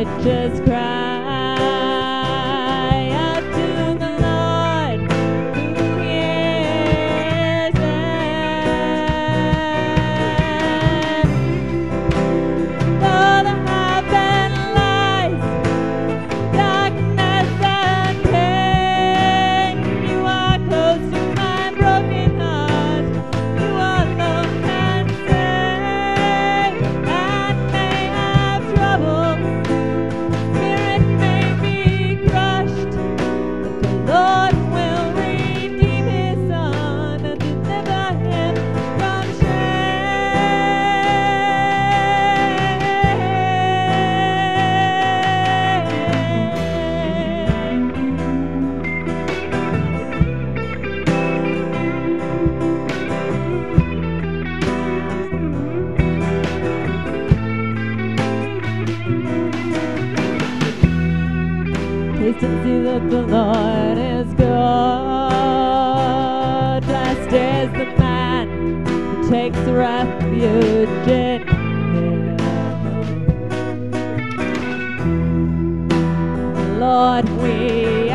righteous cry out to the Lord who hears them. Though the heaven lies, darkness and pain, you are close to my broken heart. You alone can save, and may have trouble. Spirit may be crushed, but the Lord will redeem His Son and deliver him from Taste and see that the Lord is good. Blessed is the man who takes refuge in Him. Lord, we